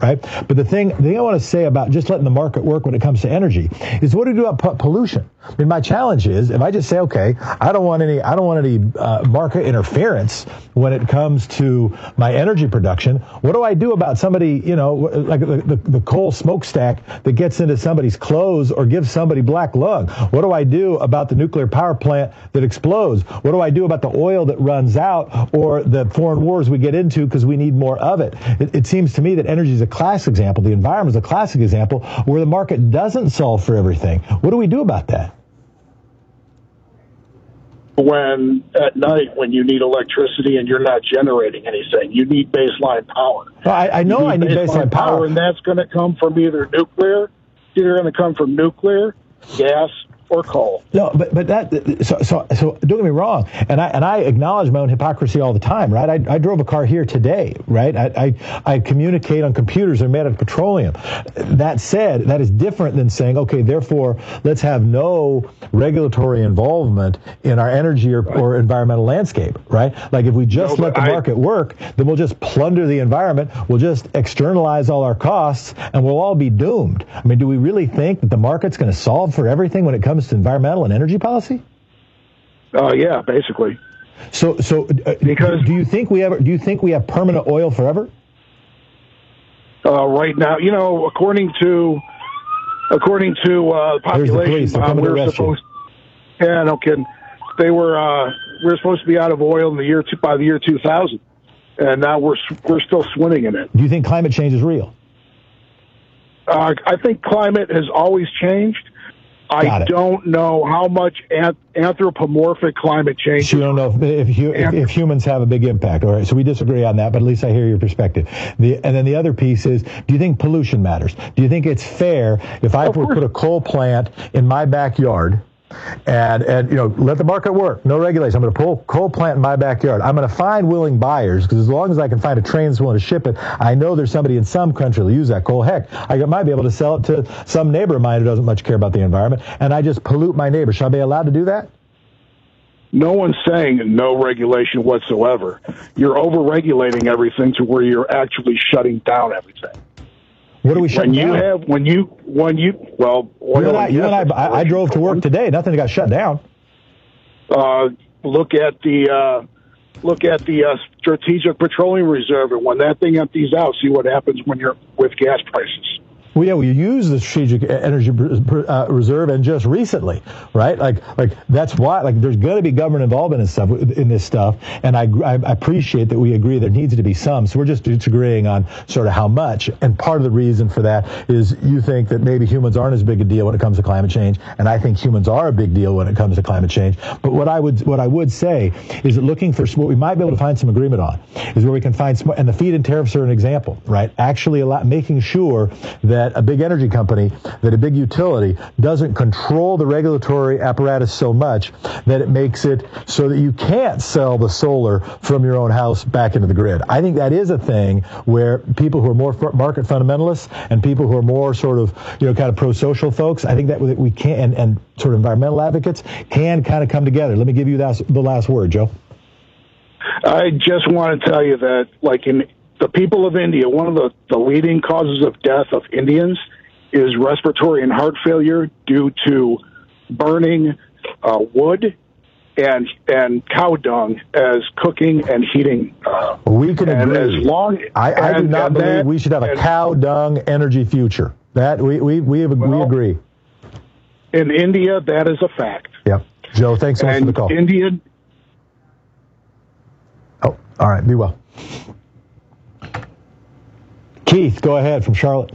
right? But the thing I want to say about just letting the market work when it comes to energy is, what do we do about pollution? I mean, my challenge is, if I just say, okay, I don't want any market interference when it comes to my energy production. What do I do about somebody, like the coal smokestack that gets into somebody's clothes or gives somebody black lung? What do I do about the nuclear power plant that explodes? What do I do about the oil that runs out, or the foreign wars we get into because we need more of it? It seems to me that energy is a classic example. The environment is a classic example where the market doesn't solve for everything. What do we do about that? When at night, when you need electricity and you're not generating anything, you need baseline power. I know I need baseline power. And that's going to come from either nuclear, gas, or coal. No, but that so don't get me wrong, and I acknowledge my own hypocrisy all the time, right? I drove a car here today, right? I communicate on computers that are made out of petroleum. That said, that is different than saying, okay, therefore let's have no regulatory involvement in our energy or environmental landscape, right? Like, if we just let the market work, then we'll just plunder the environment, we'll just externalize all our costs, and we'll all be doomed. I mean, do we really think that the market's going to solve for everything when it comes to environmental and energy policy? Yeah, basically. So because do you think we have permanent oil forever? Right now, according to population, we're supposed. Yeah, no kidding. We're supposed to be out of oil by the year 2000, and now we're still swimming in it. Do you think climate change is real? I think climate has always changed. I don't know how much anthropomorphic climate change. So you don't know if humans have a big impact. All right, so we disagree on that, but at least I hear your perspective. And then the other piece is, do you think pollution matters? Do you think it's fair if I put a coal plant in my backyard and let the market work, no regulation? I'm going to pull a coal plant in my backyard. I'm going to find willing buyers, because as long as I can find a train that's willing to ship it, I know there's somebody in some country that'll use that coal. Heck, I might be able to sell it to some neighbor of mine who doesn't much care about the environment, and I just pollute my neighbor. Should I be allowed to do that? No one's saying no regulation whatsoever. You're over-regulating everything to where you're actually shutting down everything. What are we shutting down? I drove to work today. Nothing got shut down. Look at the Strategic Petroleum Reserve, and when that thing empties out, see what happens when you're with gas prices. Well, yeah, we use the Strategic Energy Reserve, and just recently, right? Like that's why, there's going to be government involvement in this stuff, and I appreciate that we agree there needs to be some. So we're just disagreeing on sort of how much. And part of the reason for that is you think that maybe humans aren't as big a deal when it comes to climate change, and I think humans are a big deal when it comes to climate change. But what I would say is that looking for what we might be able to find some agreement on is where we can find and the feed-in tariffs are an example, right? Actually making sure that a big energy company, that a big utility doesn't control the regulatory apparatus so much that it makes it so that you can't sell the solar from your own house back into the grid. I think that is a thing where people who are more market fundamentalists and people who are more sort of, kind of pro-social folks, I think that we can, and sort of environmental advocates can kind of come together. Let me give you the last word, Joe. I just want to tell you that, in the people of India, one of the leading causes of death of Indians is respiratory and heart failure due to burning wood and cow dung as cooking and heating. We can agree. I do not believe we should have a cow dung energy future. That we agree. In India, that is a fact. Yep. Joe, thanks so much for the call. Oh, all right. Be well. Keith, go ahead from Charlotte.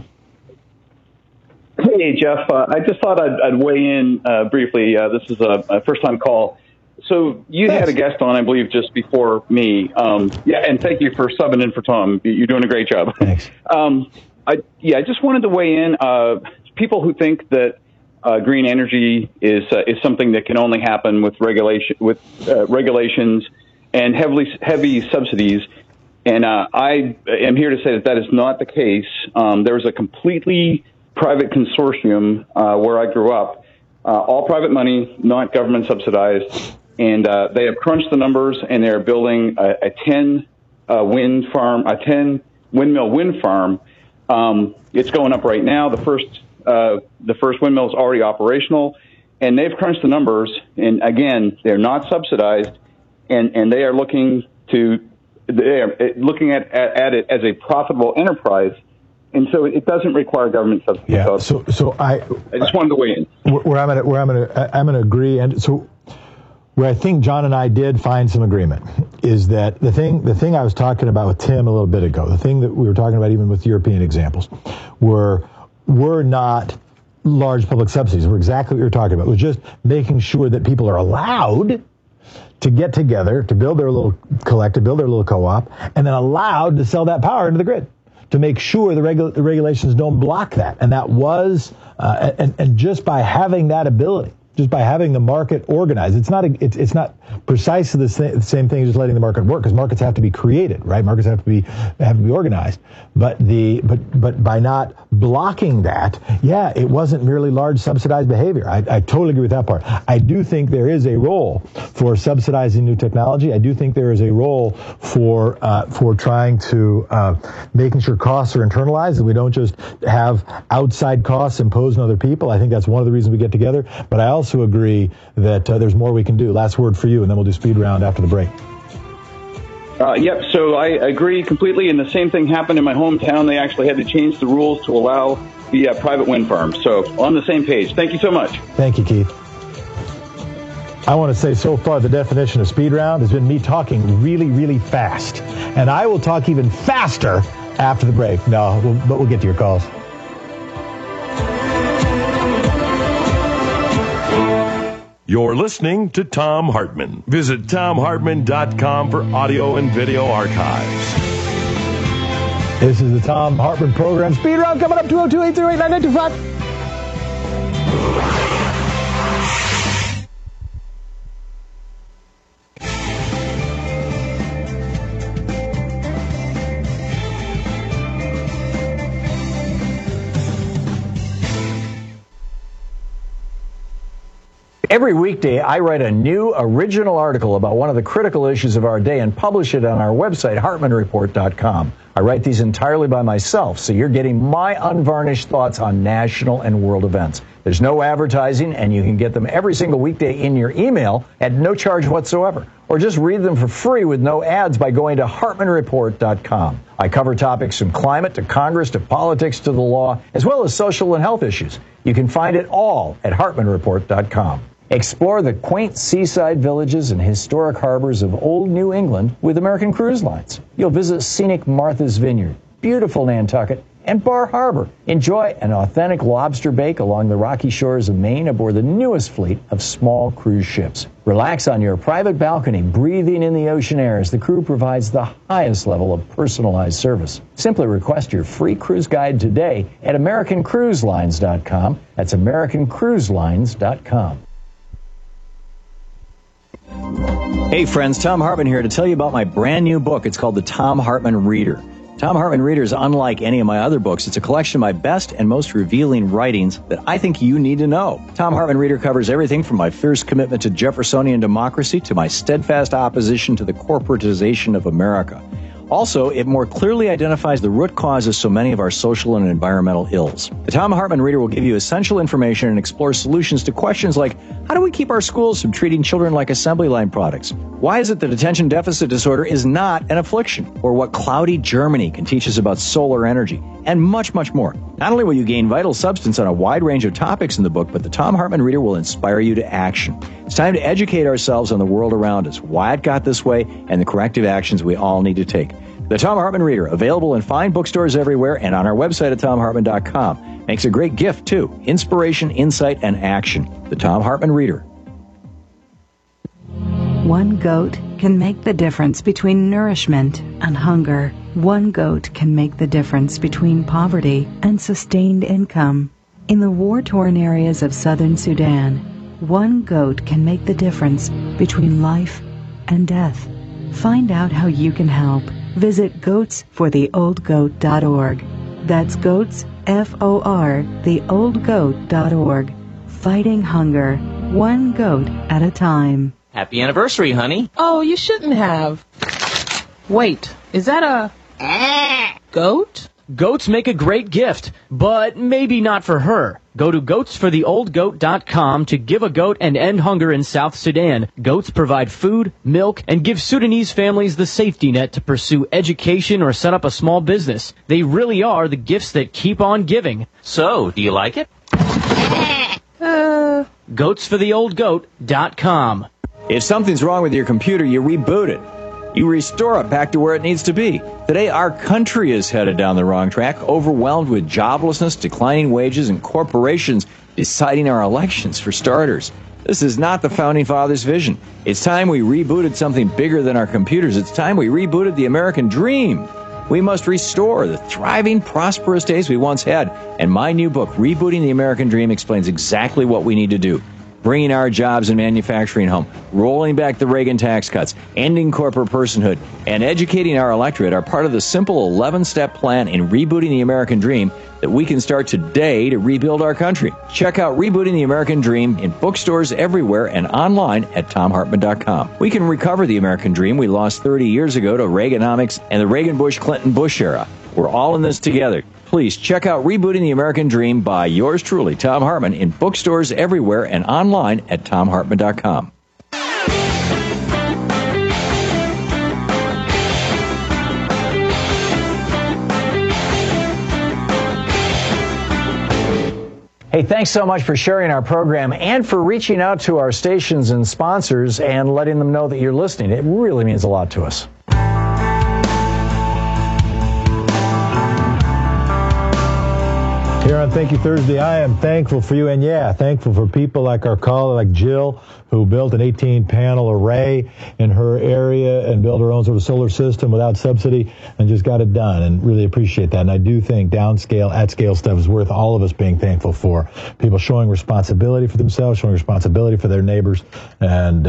Hey, Jeff. I just thought I'd weigh in briefly. This is a first-time call. So you had a guest on, I believe, just before me. And thank you for subbing in for Tom. You're doing a great job. Thanks. I just wanted to weigh in. People who think that green energy is something that can only happen with regulations and heavy subsidies. And I am here to say that is not the case. There's a completely private consortium where I grew up, all private money, not government subsidized. And they have crunched the numbers, and they're building a 10 windmill wind farm It's going up right now. The first windmill is already operational, and they've crunched the numbers. And again, they're not subsidized, and they are looking at it as a profitable enterprise. And so it doesn't require government subsidy. Yeah. So I just wanted to weigh in. Where I'm gonna agree, and so where I think John and I did find some agreement is that the thing I was talking about with Tim a little bit ago, the thing that we were talking about even with European examples, were not large public subsidies. Were exactly what you're talking about. It was just making sure that people are allowed to get together, to build their little collective, build their little co-op, and then allowed to sell that power into the grid, to make sure the regulations don't block that. And that was, and just by having that ability, just by having the market organized, it's not precisely the same thing as just letting the market work, because markets have to be created, right? Markets have to be organized. But by not blocking that, yeah, it wasn't merely large subsidized behavior. I totally agree with that part. I do think there is a role for subsidizing new technology. I do think there is a role for trying to making sure costs are internalized and we don't just have outside costs imposed on other people. I think that's one of the reasons we get together. But I also agree that there's more we can do. Last word for you, and then we'll do speed round after the break. Yep, so I agree completely, and the same thing happened in my hometown. They actually had to change the rules to allow the private wind farms. So on the same page. Thank you so much. Thank you, Keith. I want to say so far the definition of speed round has been me talking really, really fast. And I will talk even faster after the break. But we'll get to your calls. You're listening to Thom Hartmann. Visit ThomHartmann.com for audio and video archives. This is the Thom Hartmann Program. Speed round coming up, 202-808-9925. Every weekday, I write a new original article about one of the critical issues of our day and publish it on our website, HartmannReport.com. I write these entirely by myself, so you're getting my unvarnished thoughts on national and world events. There's no advertising, and you can get them every single weekday in your email at no charge whatsoever. Or just read them for free with no ads by going to HartmannReport.com. I cover topics from climate to Congress to politics to the law, as well as social and health issues. You can find it all at HartmannReport.com. Explore the quaint seaside villages and historic harbors of old New England with American Cruise Lines. You'll visit scenic Martha's Vineyard, beautiful Nantucket, and Bar Harbor. Enjoy an authentic lobster bake along the rocky shores of Maine aboard the newest fleet of small cruise ships. Relax on your private balcony, breathing in the ocean air as the crew provides the highest level of personalized service. Simply request your free cruise guide today at AmericanCruiseLines.com. That's AmericanCruiseLines.com. Hey friends, Thom Hartmann here to tell you about my brand new book. It's called The Thom Hartmann Reader. Thom Hartmann Reader is unlike any of my other books. It's a collection of my best and most revealing writings that I think you need to know. Thom Hartmann Reader covers everything from my fierce commitment to Jeffersonian democracy to my steadfast opposition to the corporatization of America. Also, it more clearly identifies the root cause of so many of our social and environmental ills. The Thom Hartmann Reader will give you essential information and explore solutions to questions like, how do we keep our schools from treating children like assembly line products? Why is it that attention deficit disorder is not an affliction? Or what cloudy Germany can teach us about solar energy? And much, much more. Not only will you gain vital substance on a wide range of topics in the book, but the Thom Hartmann Reader will inspire you to action. It's time to educate ourselves on the world around us, why it got this way, and the corrective actions we all need to take. The Thom Hartmann Reader, available in fine bookstores everywhere and on our website at ThomHartmann.com. Makes a great gift, too. Inspiration, insight, and action. The Thom Hartmann Reader. One goat can make the difference between nourishment and hunger. One goat can make the difference between poverty and sustained income. In the war-torn areas of southern Sudan, one goat can make the difference between life and death. Find out how you can help. Visit goatsfortheoldgoat.org. That's goats, F-O-R, theoldgoat.org. Fighting hunger, one goat at a time. Happy anniversary, honey. Oh, you shouldn't have. Wait, is that a goat? Goats make a great gift, but maybe not for her. Go to goatsfortheoldgoat.com to give a goat and end hunger in South Sudan. Goats provide food, milk, and give Sudanese families the safety net to pursue education or set up a small business. They really are the gifts that keep on giving. So, do you like it? Goatsfortheoldgoat.com. If something's wrong with your computer, you reboot it. You restore it back to where it needs to be. Today, our country is headed down the wrong track, overwhelmed with joblessness, declining wages, and corporations deciding our elections, for starters. This is not the Founding Fathers' vision. It's time we rebooted something bigger than our computers. It's time we rebooted the American dream. We must restore the thriving, prosperous days we once had. And my new book, Rebooting the American Dream, explains exactly what we need to do. Bringing our jobs and manufacturing home, rolling back the Reagan tax cuts, ending corporate personhood, and educating our electorate are part of the simple 11-step plan in rebooting the American dream that we can start today to rebuild our country. Check out Rebooting the American Dream in bookstores everywhere and online at TomHartman.com. We can recover the American dream we lost 30 years ago to Reaganomics and the Reagan-Bush-Clinton-Bush era. We're all in this together. Please check out Rebooting the American Dream by yours truly, Thom Hartmann, in bookstores everywhere and online at TomHartman.com. Hey, thanks so much for sharing our program and for reaching out to our stations and sponsors and letting them know that you're listening. It really means a lot to us. Here on Thank You Thursday, I am thankful for you, and thankful for people like our caller, like Jill, who built an 18-panel array in her area and built her own sort of solar system without subsidy and just got it done, and really appreciate that. And I do think downscale, at-scale stuff is worth all of us being thankful for. People showing responsibility for themselves, showing responsibility for their neighbors, and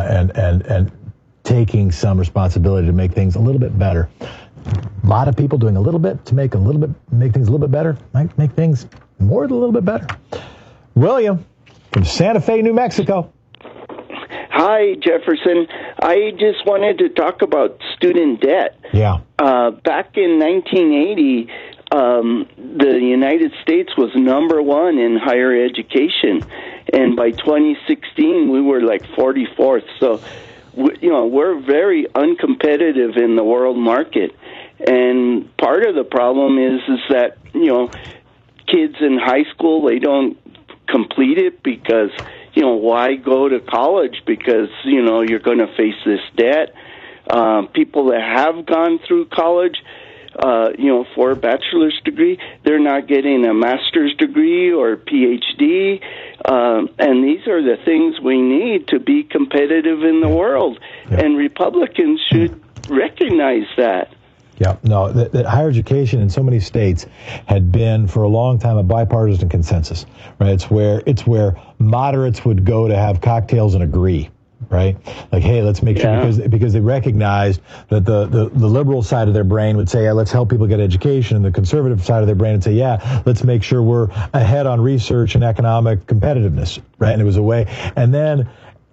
taking some responsibility to make things a little bit better. A lot of people doing a little bit to make things a little bit better, might make things more than a little bit better. William from Santa Fe, New Mexico. Hi, Jefferson. I just wanted to talk about student debt. Yeah. Back in 1980, the United States was number one in higher education, and by 2016, we were like 44th. So, we're very uncompetitive in the world market. And part of the problem is that, kids in high school, they don't complete it because, why go to college? Because, you're going to face this debt. People that have gone through college, for a bachelor's degree, they're not getting a master's degree or PhD. And these are the things we need to be competitive in the world. Yeah. And Republicans should recognize that. Yeah, no, that higher education in so many states had been for a long time a bipartisan consensus, right? It's where moderates would go to have cocktails and agree, right? Like, hey, let's make sure, because they recognized that the liberal side of their brain would say, let's help people get education, and the conservative side of their brain would say, let's make sure we're ahead on research and economic competitiveness, right? And it was a way, and then.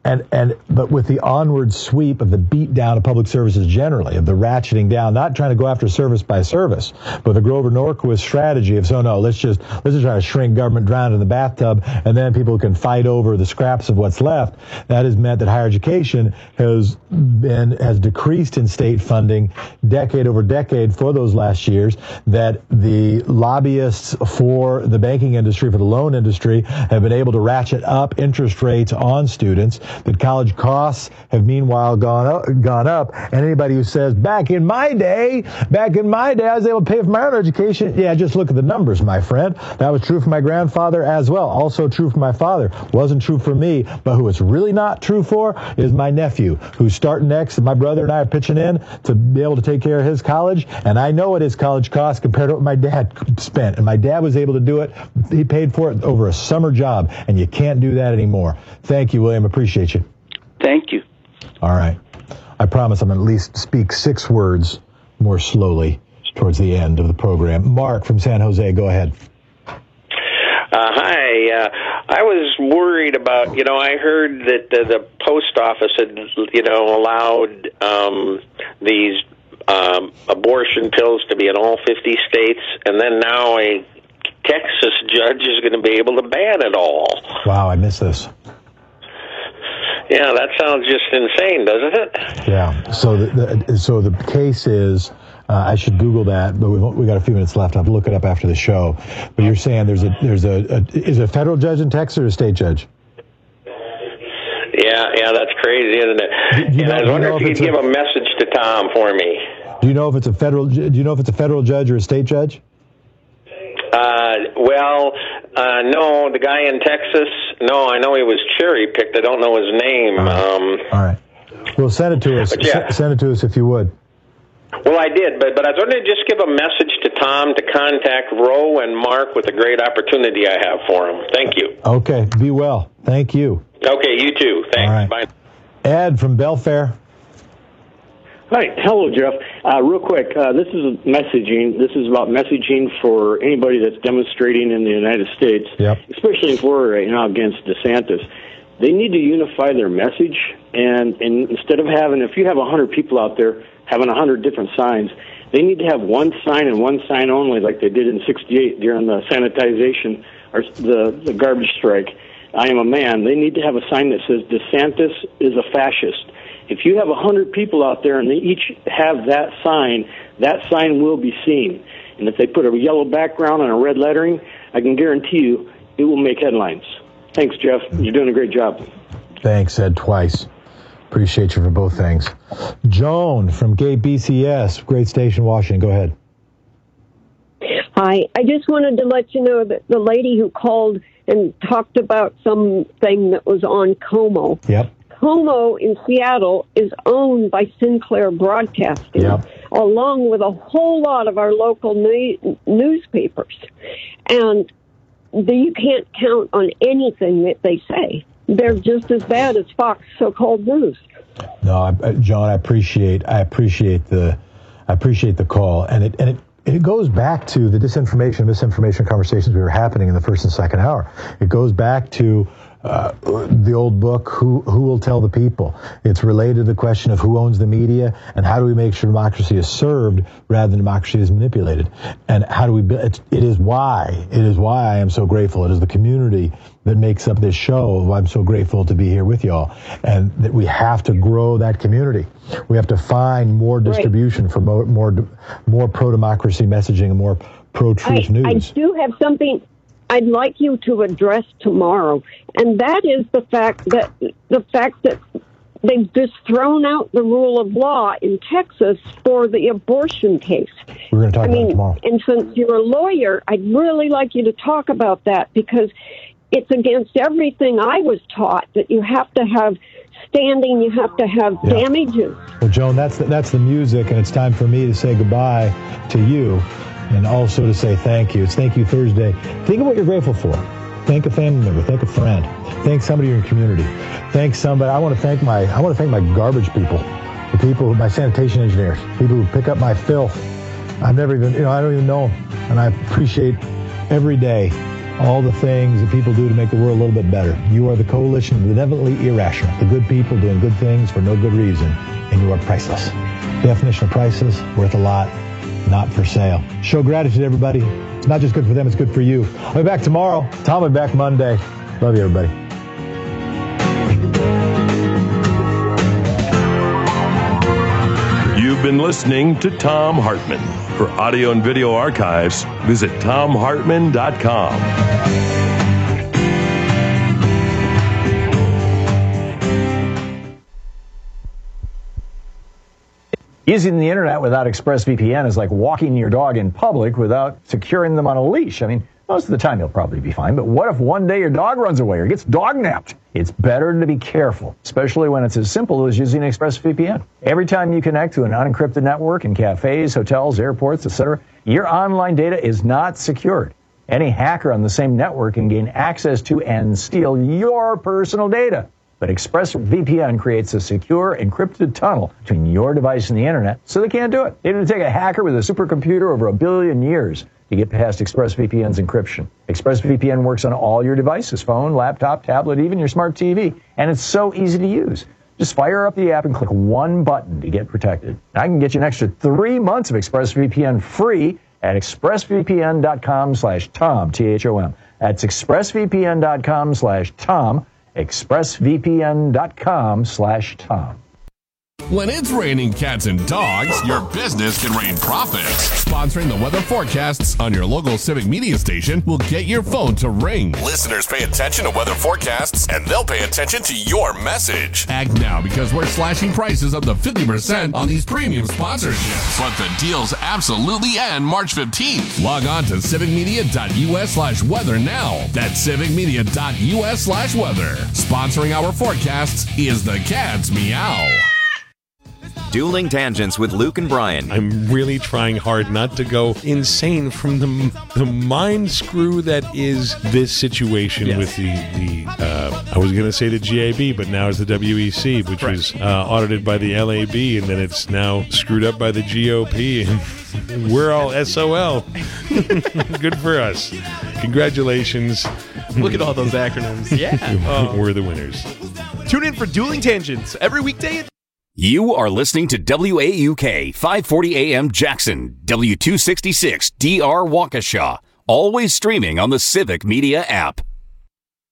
But with the onward sweep of the beat down of public services generally, of the ratcheting down, not trying to go after service by service, but the Grover Norquist strategy of, let's just try to shrink government, drown in the bathtub, and then people can fight over the scraps of what's left. That has meant that higher education has decreased in state funding decade over decade for those last years, that the lobbyists for the banking industry, for the loan industry, have been able to ratchet up interest rates on students, that college costs have meanwhile gone up, and anybody who says, back in my day, I was able to pay for my own education, just look at the numbers, my friend. That was true for my grandfather as well, also true for my father. Wasn't true for me, but who it's really not true for is my nephew, who's starting next, and my brother and I are pitching in to be able to take care of his college, and I know what his college costs compared to what my dad spent, and my dad was able to do it. He paid for it over a summer job, and you can't do that anymore. Thank you, William. Appreciate you. Thank you. All right. I promise I'm going to at least speak 6 words more slowly towards the end of the program. Mark from San Jose, go ahead. Hi. I was worried about, I heard that the post office had, allowed these abortion pills to be in all 50 states, and then now a Texas judge is going to be able to ban it all. Wow, I missed this. Yeah, that sounds just insane, doesn't it? Yeah. So the case is, I should Google that, but we got a few minutes left. I'll have to look it up after the show. But you're saying is it a federal judge in Texas or a state judge? Yeah, that's crazy, isn't it? And I was wondering if you could give a message to Tom for me. Do you know if it's a federal judge or a state judge? No, the guy in Texas. No, I know he was cherry picked. I don't know his name. All right. Well, send it to us. Yeah. Send it to us if you would. Well, I did, but I was wondering to just give a message to Tom to contact Roe and Mark with a great opportunity I have for him. Thank you. Okay. Be well. Thank you. Okay, you too. Thanks. All right. Bye. Ed from Belfair. Hi. Hello, Jeff. Real quick, this is messaging. This is about messaging for anybody that's demonstrating in the United States, especially in Florida right now against DeSantis. They need to unify their message, and instead of having, if you have 100 people out there having 100 different signs, they need to have one sign and one sign only, like they did in '68 during the sanitization or the garbage strike. I am a man. They need to have a sign that says DeSantis is a fascist. If you have 100 people out there and they each have that sign will be seen. And if they put a yellow background and a red lettering, I can guarantee you it will make headlines. Thanks, Jeff. You're doing a great job. Thanks, Ed, twice. Appreciate you for both things. Joan from Gay BCS, great station, Washington. Go ahead. Hi. I just wanted to let you know that the lady who called and talked about something that was on Como. Yep. Como in Seattle is owned by Sinclair Broadcasting, along with a whole lot of our local newspapers. And you can't count on anything that they say. They're just as bad as Fox so-called news. No, John, I appreciate the call, and it goes back to the misinformation conversations we were happening in the first and second hour. It goes back to the old book, Who Will Tell the People? It's related to the question of who owns the media and how do we make sure democracy is served rather than democracy is manipulated. And how do we build it is why I am so grateful. It is the community that makes up this show. I'm so grateful to be here with y'all, and that we have to grow that community. We have to find more distribution for more pro-democracy messaging and more pro-truth news. I do have something I'd like you to address tomorrow, and that is the fact that they've just thrown out the rule of law in Texas for the abortion case. We're going to talk about it tomorrow. And since you're a lawyer, I'd really like you to talk about that, because it's against everything I was taught, that you have to have standing, you have to have damages. Well, Joan, that's the music, and it's time for me to say goodbye to you. And also to say thank you. It's Thank You Thursday. Think of what you're grateful for. Thank a family member. Thank a friend. Thank somebody in your community. Thank somebody. I want to thank my garbage people, the people, my sanitation engineers, people who pick up my filth. I've never even, I don't even know them. And I appreciate every day all the things that people do to make the world a little bit better. You are the coalition of the benevolently irrational, the good people doing good things for no good reason, and you are priceless. Definition of priceless, worth a lot. Not for sale. Show gratitude, everybody. It's not just good for them, it's good for you. I'll be back tomorrow. Tom will be back Monday. Love you, everybody. You've been listening to Thom Hartmann. For audio and video archives, visit ThomHartmann.com. Using the internet without ExpressVPN is like walking your dog in public without securing them on a leash. I mean, most of the time you'll probably be fine, but what if one day your dog runs away or gets dog-napped? It's better to be careful, especially when it's as simple as using ExpressVPN. Every time you connect to an unencrypted network in cafes, hotels, airports, etc., your online data is not secured. Any hacker on the same network can gain access to and steal your personal data. But ExpressVPN creates a secure, encrypted tunnel between your device and the internet, so they can't do it. It would take a hacker with a supercomputer over 1 billion years to get past ExpressVPN's encryption. ExpressVPN works on all your devices, phone, laptop, tablet, even your smart TV, and it's so easy to use. Just fire up the app and click one button to get protected. I can get you an extra 3 months of ExpressVPN free at expressvpn.com/Tom, T-H-O-M. That's expressvpn.com/Tom, expressvpn.com/Tom. When it's raining cats and dogs, your business can rain profits. Sponsoring the weather forecasts on your local Civic Media station will get your phone to ring. Listeners pay attention to weather forecasts, and they'll pay attention to your message. Act now because we're slashing prices up to 50% on these premium sponsorships. But the deals absolutely end March 15th. Log on to civicmedia.us/weather now. That's civicmedia.us/weather. Sponsoring our forecasts is the Cat's Meow. Dueling Tangents with Luke and Brian. I'm really trying hard not to go insane from the mind screw that is this situation with the I was going to say the GAB, but now it's the WEC, which was audited by the LAB, and then it's now screwed up by the GOP, and we're all SOL. Good for us. Congratulations. Look at all those acronyms. Yeah. We're the winners. Tune in for Dueling Tangents every weekday at You are listening to WAUK 540 AM Jackson, W266 DR Waukesha, always streaming on the Civic Media app.